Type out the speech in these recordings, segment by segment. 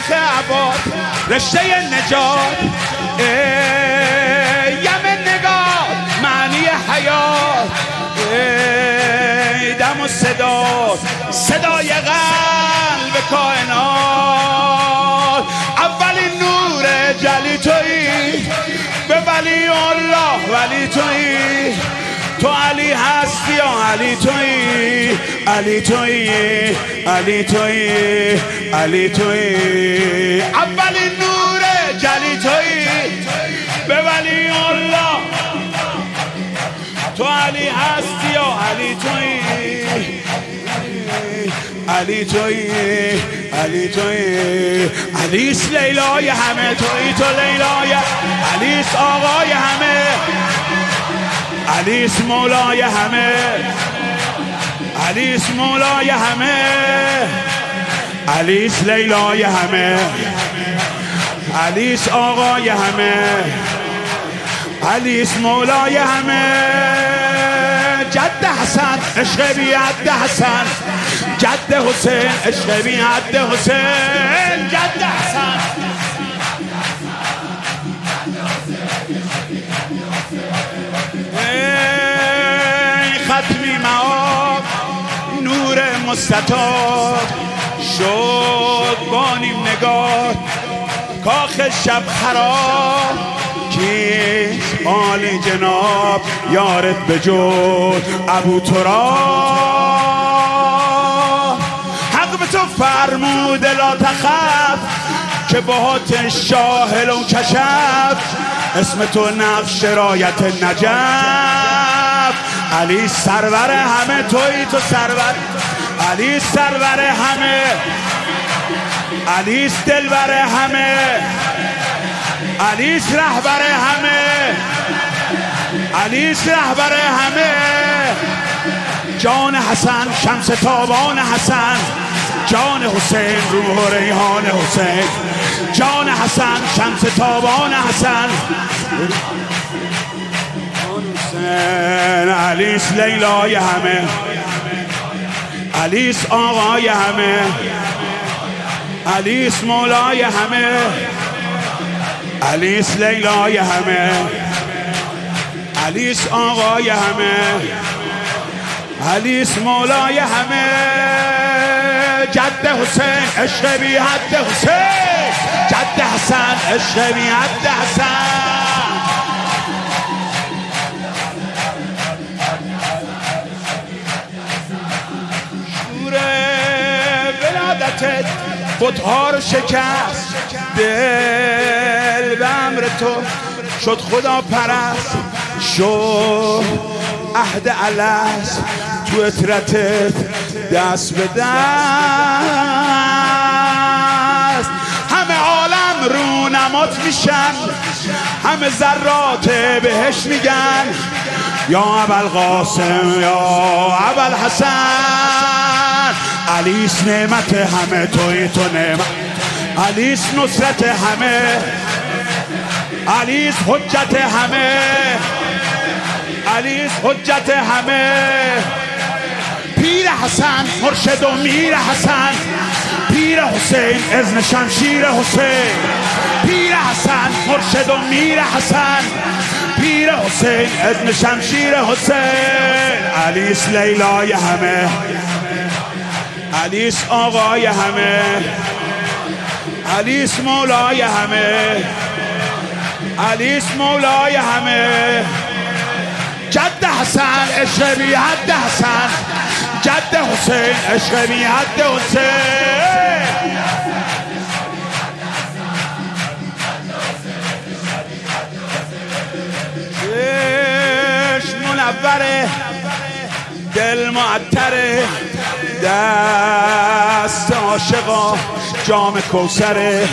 نخ عباد رشته نجات، یم نگاه معنی حیات، دم و صدای قلب کائنات. اولین نور جلی تویی، به ولی الله ولی تویی، تو علی هستی یا علی تویی، علی تویی، علی تویی، علی تویی. اولین نور جلی تویی، به ولی الله تو علی هستی یا علی تویی، علی تویی، علی تویی. علیس لیلای همه تویی، تو لیلای، علیس آقای همه، علیس مولای همه، علیس مولای همه، علیس لیلای همه، علیس آقای همه، علیس مولای همه. جد حسن عشق بی حد حسن، جد حسین عشق بی حد حسین، جد حسن ختمی معاب نور مستطاب شد با نیم نگاه کاخ شب خراب. کیست آل جناب یارت بجود ابو تراب؟ حق به تو فرموده لا تخف که باهات شاهلون کشف، اسم تو نقش رایت نجف. علی سرور همه تویی، تو سرور، علی سرور همه، علی دلبر همه، علی رهبر همه، علی رهبر همه. جان حسن شمس تابان حسن، جان حسین روح و ریحان حسین، جان حسن شمس تابان حسن، علیس لیلای همه، علیس آقای همه، علیس مولای همه، علیس لیلای همه، علیس آقای همه، علیس مولای همه. جد حسین عشق بی حد حسین، جد حسن عشق بی حد حسن. شور ولادتت بت‌ها رو شکست، دل به امر تو شد خدا پرست، شد عهد الست تو اطرتت دست به دست. همه عالم رونمات میشن، همه ذرات بهش میگن یا ابوالقاسم یا ابوالحسن. علیس نعمت همه توی، تو نعمت، علیس نصرت همه، علیس حجت همه، علیس حجت همه. پیر حسن مرشد و میر حسن، پیر حسین اذن شمشیر حسین، پیر حسن مرشد و میر حسن، پیر حسین اذن شمشیر حسین. علیس لیلای همه، علیس آقای همه، علیس مولای همه، علیس مولای همه. جد حسن عشق بی حد حسن، جد حسین عشق بی حد حسین. چشم منوره، دل معطره، دست عاشقا جام کوثره،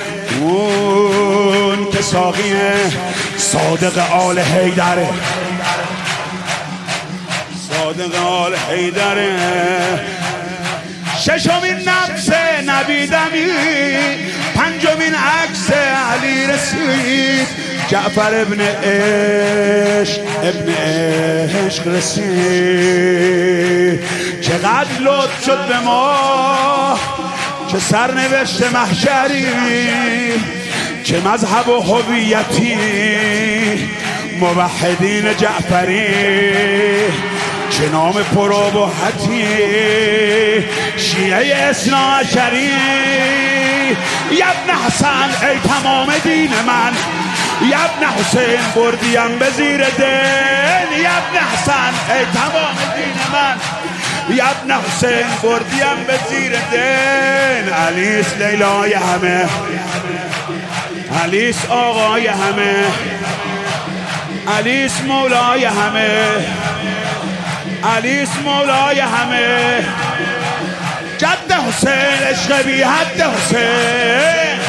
اون که ساقیه صادق آل حیدره، صادق آل حیدره. ششمین نفس نبی دمی، پنجمین عکس علی رسید، جعفر ابن عشق، ابن عشق رسید. چقدر لطف شد به ما، چه سرنوشت محشری، چه مذهب و هویتی، موحدین جعفری، چه نام پرابهتی، شیعه اثناعشری. یا ابن حسن ای تمام دین من، یا ابن حسین بردیم به زیر دین. یا ابن حسن ای تمام دین من، یا ابن حسین بردیم به زیر دین. علیس لیلای همه، علیس آقای همه، علیس مولای همه، علیس مولای همه. جد حسین عشق بی حد حسین،